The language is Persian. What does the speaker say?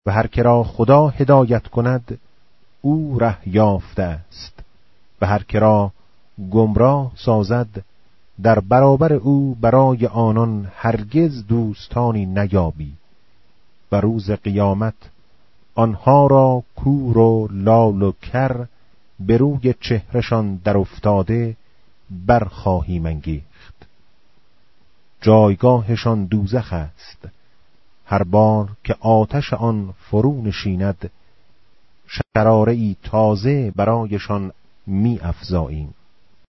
و هر که را خدا هدایت کند او ره یافته است و هر که را گمراه سازد در برابر او برای آنان هرگز دوستانی نیابی و روز قیامت آنها را کور و لال و کر به روی چهرشان در افتاده برخواهیم انگیخت. جایگاهشان دوزخ است، هر بار که آتش آن فرو نشیند شراره‌ای تازه برایشان می افزاییم.